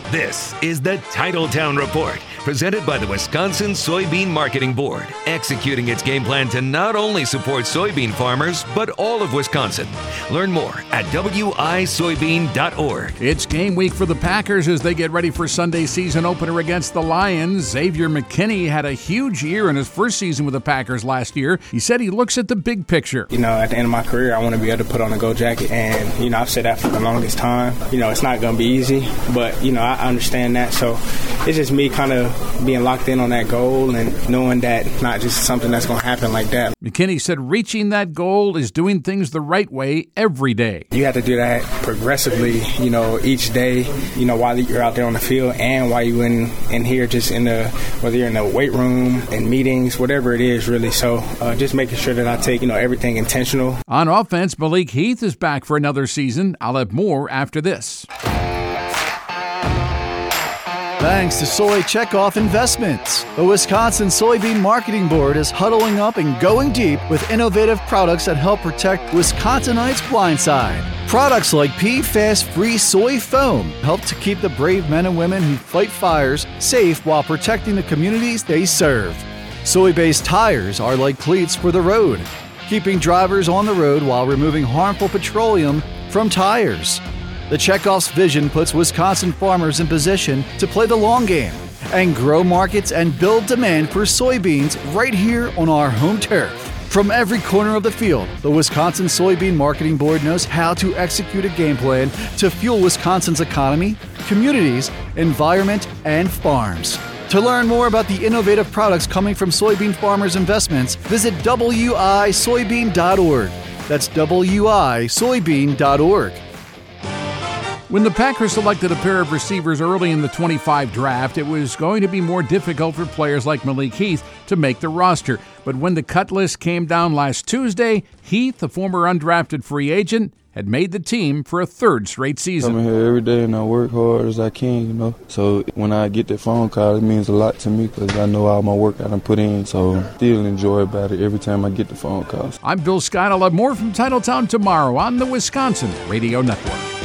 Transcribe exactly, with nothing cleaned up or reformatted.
This is the Titletown Report, presented by the Wisconsin Soybean Marketing Board, executing its game plan to not only support soybean farmers, but all of Wisconsin. Learn more at W I soybean dot org. It's game week for the Packers as they get ready for Sunday's season opener against the Lions. Xavier McKinney had a huge year in his first season with the Packers last year. He said he looks at the big picture. You know, at the end of my career, I want to be able to put on a gold jacket. And, you know, I've said that for the longest time. You know, it's not going to be easy, but, you know, I understand that. So it's just me kind of being locked in on that goal and knowing that not just something that's going to happen like that. McKinney said reaching that goal is doing things the right way every day. You have to do that progressively, you know, each day, you know, while you're out there on the field and while you're in, in here just in the, whether you're in the weight room, in meetings, whatever it is, really. So uh, just making sure that I take, you know, everything intentional. On offense, Malik Heath is back for another season. I'll have more after this. Thanks to Soy Checkoff Investments. The Wisconsin Soybean Marketing Board is huddling up and going deep with innovative products that help protect Wisconsinites' blind side. Products like P FAS-free soy foam help to keep the brave men and women who fight fires safe while protecting the communities they serve. Soy-based tires are like cleats for the road, keeping drivers on the road while removing harmful petroleum from tires. The Checkoff's vision puts Wisconsin farmers in position to play the long game and grow markets and build demand for soybeans right here on our home turf. From every corner of the field, the Wisconsin Soybean Marketing Board knows how to execute a game plan to fuel Wisconsin's economy, communities, environment, and farms. To learn more about the innovative products coming from soybean farmers' investments, visit W I soybean dot org. That's W I soybean dot org. When the Packers selected a pair of receivers early in the twenty-five draft, it was going to be more difficult for players like Malik Heath to make the roster. But when the cut list came down last Tuesday, Heath, a former undrafted free agent, had made the team for a third straight season. I'm here every day and I work hard as I can, you know. So when I get that phone call, it means a lot to me because I know all my work I done put in. So still enjoy about it every time I get the phone calls. I'm Bill Scott. I'll have more from Titletown tomorrow on the Wisconsin Radio Network.